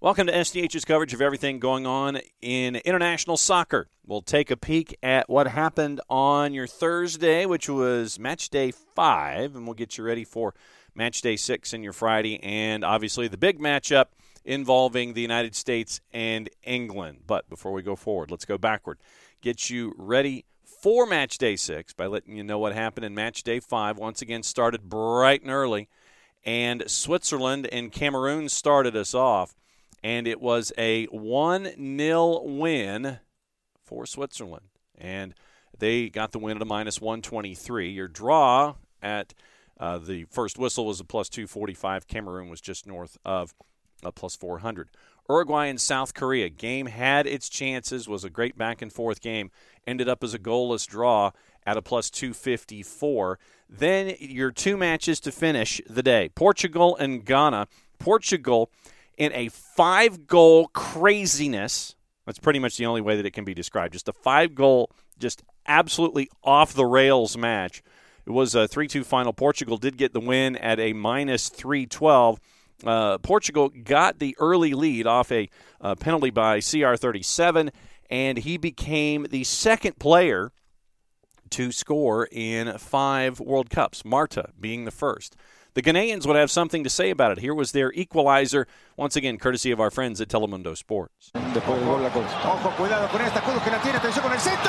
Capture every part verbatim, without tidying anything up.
Welcome to S D H's coverage of everything going on in international soccer. We'll take a peek at what happened on your Thursday, which was match day five, and we'll get you ready for match day six in your Friday, and obviously the big matchup involving the United States and England. But before we go forward, let's go backward. Get you ready for match day six by letting you know what happened in match day five. Once again, started bright and early, and Switzerland and Cameroon started us off. And it was a one nil win for Switzerland. And they got the win at a minus one twenty-three. Your draw at uh, the first whistle was a plus two forty-five. Cameroon was just north of a plus four hundred. Uruguay and South Korea. Game had its chances, was a great back-and-forth game. Ended up as a goalless draw at a plus two fifty-four. Then your two matches to finish the day. Portugal and Ghana. Portugal in a five-goal craziness. That's pretty much the only way that it can be described. Just a five-goal, just absolutely off-the-rails match. It was a three two final. Portugal did get the win at a minus three twelve. Uh, Portugal got the early lead off a uh, penalty by C R thirty-seven, and he became the second player to score in five World Cups, Marta being the first. The Ghanaians would have something to say about it. Here was their equalizer, once again, courtesy of our friends at Telemundo Sports. Ojo, cuidado con esta, Kudus que la tiene, atención con el centro.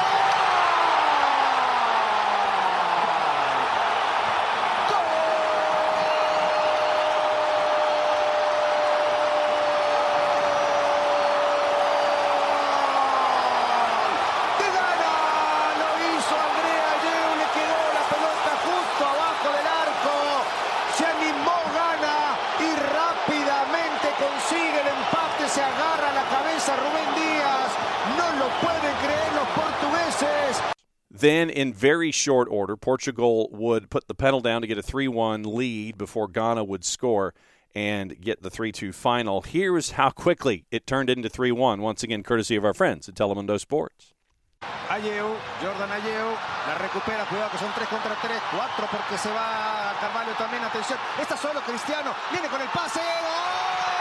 Then, in very short order, Portugal would put the pedal down to get a three one lead before Ghana would score and get the three two final. Here's how quickly it turned into three one, once again, courtesy of our friends at Telemundo Sports. Ayew, Jordan Ayew, la recupera, cuidado que son tres contra tres, cuatro porque se va Carvalho también, atención, está solo Cristiano, viene con el pase, ¡gol!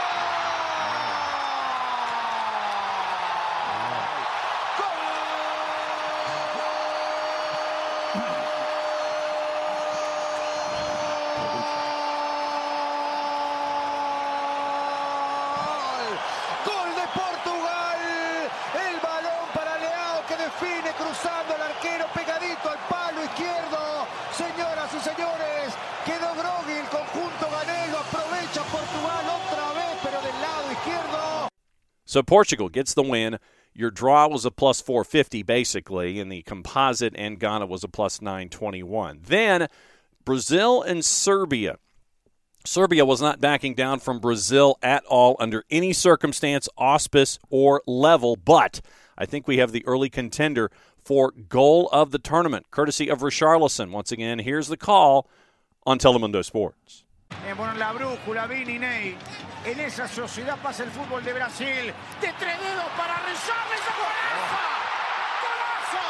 Cruzando el arquero pegadito al palo izquierdo. Señoras y señores, quedó groggy el conjunto ganelo. Aprovecha Portugal otra vez, pero del lado izquierdo. So Portugal gets the win. Your draw was a plus four fifty, basically, and the composite and Ghana was a plus nine twenty-one. Then Brazil and Serbia. Serbia was not backing down from Brazil at all under any circumstance, auspice, or level, but I think we have the early contender for goal of the tournament, courtesy of Richarlison. Once again, here's the call on Telemundo Sports. En la brújula, Vini Ney. En esa sociedad pasa el fútbol de Brasil. De tres dedos para Richarlison. ¡Golazo! ¡Golazo!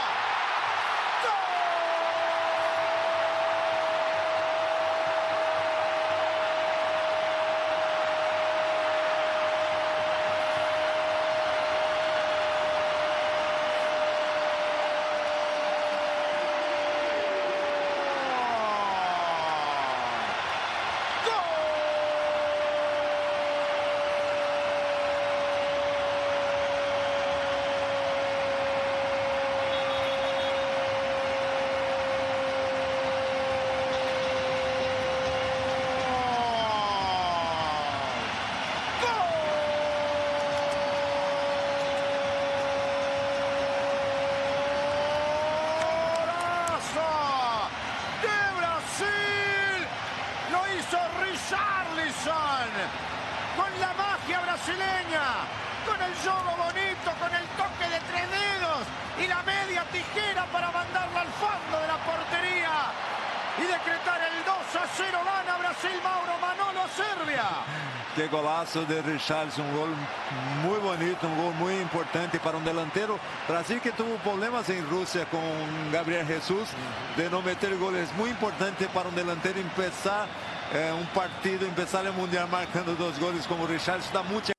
Con la magia brasileña, con el juego bonito, con el toque de tres dedos y la media tijera para mandarla al fondo de la portería y decretar el dos a cero. Gana Brasil, Mauro Manolo, Serbia. Qué golazo de Richarlison, un gol muy bonito, un gol muy importante para un delantero. Brasil que tuvo problemas en Rusia con Gabriel Jesús de no meter goles, muy importante para un delantero empezar eh, un partido, empezar el mundial marcando dos goles como Richarlison, da mucha.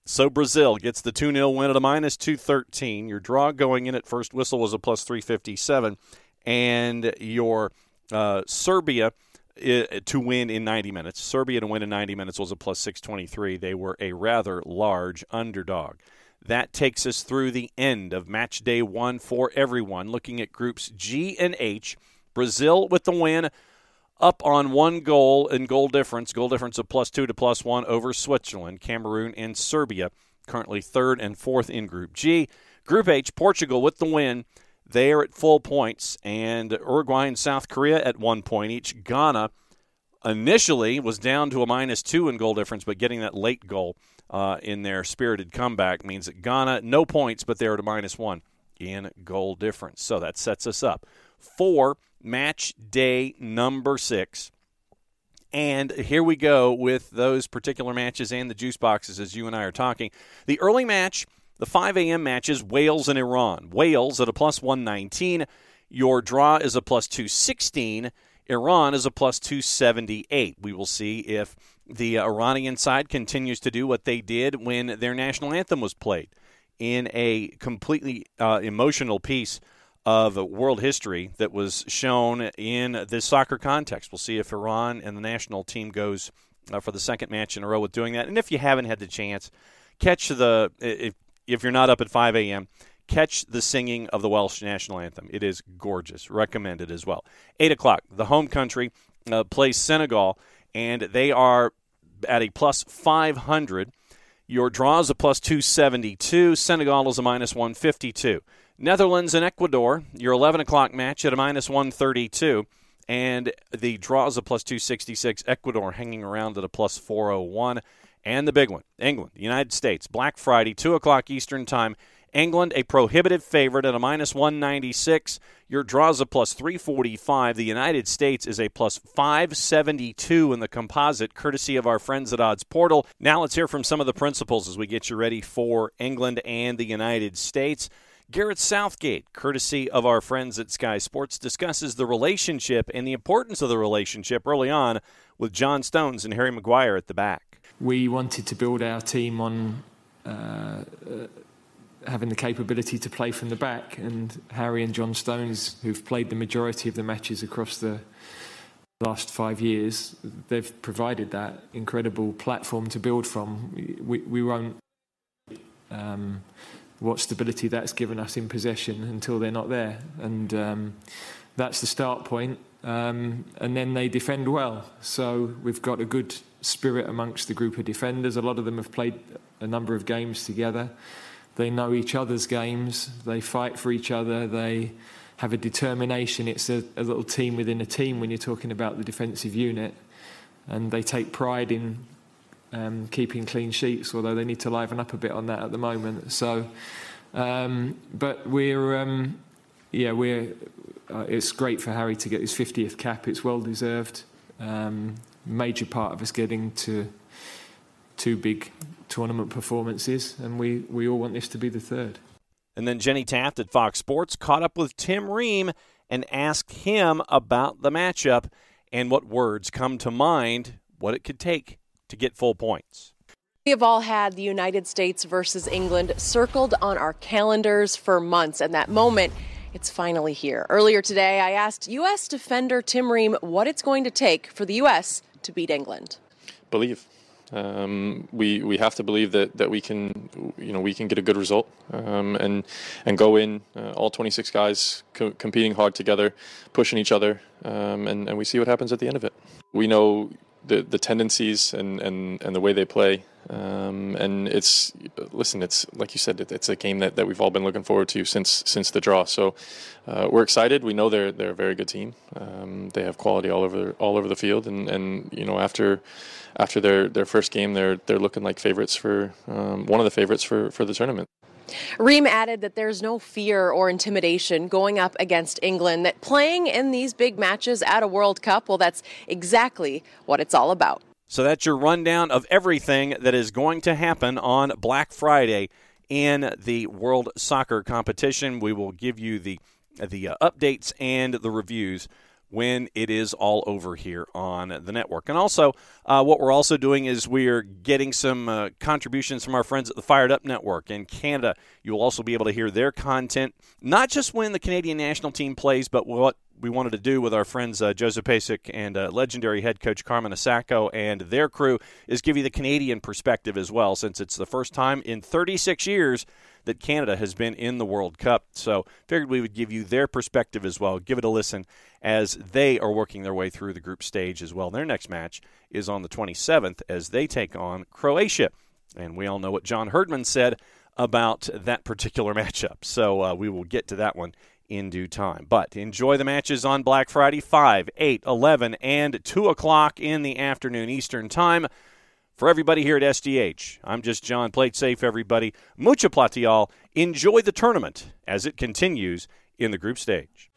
So Brazil gets the two nil win at a minus two thirteen. Your draw going in at first whistle was a plus three fifty-seven. And your uh, Serbia uh, to win in ninety minutes. Serbia to win in ninety minutes was a plus six twenty-three. They were a rather large underdog. That takes us through the end of match day one for everyone. Looking at groups G and H, Brazil with the win, up on one goal in goal difference, goal difference of plus two to plus one over Switzerland, Cameroon, and Serbia, currently third and fourth in Group G. Group H, Portugal with the win. They are at full points, and Uruguay and South Korea at one point each. Ghana initially was down to a minus two in goal difference, but getting that late goal uh, in their spirited comeback means that Ghana, no points, but they're at a minus one in goal difference. So that sets us up for match day number six. And here we go with those particular matches and the juice boxes as you and I are talking. The early match, the five a.m. matches, Wales and Iran. Wales at a plus one nineteen. Your draw is a plus two sixteen. Iran is a plus two seventy-eight. We will see if the Iranian side continues to do what they did when their national anthem was played in a completely uh, emotional piece of world history that was shown in this soccer context. We'll see if Iran and the national team goes uh, for the second match in a row with doing that. And if you haven't had the chance, catch the if if you're not up at five a.m., catch the singing of the Welsh national anthem. It is gorgeous. Recommended as well. eight o'clock, the home country uh, plays Senegal, and they are at a plus five hundred. Your draw is a plus two seventy-two. Senegal is a minus one fifty-two. Netherlands and Ecuador, your eleven o'clock match at a minus one thirty-two. And the draw is a plus two sixty-six. Ecuador hanging around at a plus four oh one. And the big one, England, United States, Black Friday, two o'clock Eastern Time. England, a prohibitive favorite at a minus one ninety-six. Your draw is a plus three forty-five. The United States is a plus five seventy-two in the composite, courtesy of our friends at Odds Portal. Now let's hear from some of the principals as we get you ready for England and the United States. Garrett Southgate, courtesy of our friends at Sky Sports, discusses the relationship and the importance of the relationship early on with John Stones and Harry Maguire at the back. We wanted to build our team on uh, uh, having the capability to play from the back, and Harry and John Stones, who've played the majority of the matches across the last five years, they've provided that incredible platform to build from. We, we won't um, what stability that's given us in possession until they're not there, and um, that's the start point. Um, and then they defend well, so we've got a good spirit amongst the group of defenders. A lot of them have played a number of games together. They know each other's games, they fight for each other, they have a determination. It's a, a little team within a team when you're talking about the defensive unit, and they take pride in um, keeping clean sheets, although they need to liven up a bit on that at the moment. So, um, but we're, um, yeah, we're. Uh, it's great for Harry to get his fiftieth cap. It's well deserved. Um, major part of us getting to two big tournament performances, and we, we all want this to be the third. And then Jenny Taft at Fox Sports caught up with Tim Ream and asked him about the matchup and what words come to mind, what it could take to get full points. We have all had the United States versus England circled on our calendars for months, and that moment, it's finally here. Earlier today, I asked U S defender Tim Ream what it's going to take for the U S to beat England. Believe. Um, we we have to believe that, that we can you know we can get a good result um, and and go in uh, all twenty-six guys co- competing hard together, pushing each other, um, and and we see what happens at the end of it. We know the the tendencies and, and, and the way they play, um, and it's listen it's like you said it, it's a game that, that we've all been looking forward to since since the draw. So uh, we're excited. We know they're they're a very good team. Um, they have quality all over all over the field, and, and you know after. After their, their first game, they're they're looking like favorites for um, one of the favorites for, for the tournament. Ream added that there's no fear or intimidation going up against England, that playing in these big matches at a World Cup, well, that's exactly what it's all about. So that's your rundown of everything that is going to happen on Black Friday in the World Soccer competition. We will give you the, the uh, updates and the reviews when it is all over here on the network. And also, uh, what we're also doing is we are getting some uh, contributions from our friends at the Fired Up Network in Canada. You'll also be able to hear their content, not just when the Canadian national team plays, but what we wanted to do with our friends uh, Joseph Pasek and uh, legendary head coach Carmen Asacco and their crew is give you the Canadian perspective as well, since it's the first time in thirty-six years that Canada has been in the World Cup. So figured we would give you their perspective as well. Give it a listen as they are working their way through the group stage as well. Their next match is on the twenty-seventh as they take on Croatia. And we all know what John Herdman said about that particular matchup. So uh, we will get to that one in due time. But enjoy the matches on Black Friday, five, eight, eleven, and two o'clock in the afternoon Eastern Time. For everybody here at S D H, I'm just John. Play it safe, everybody. Mucha platial. Enjoy the tournament as it continues in the group stage.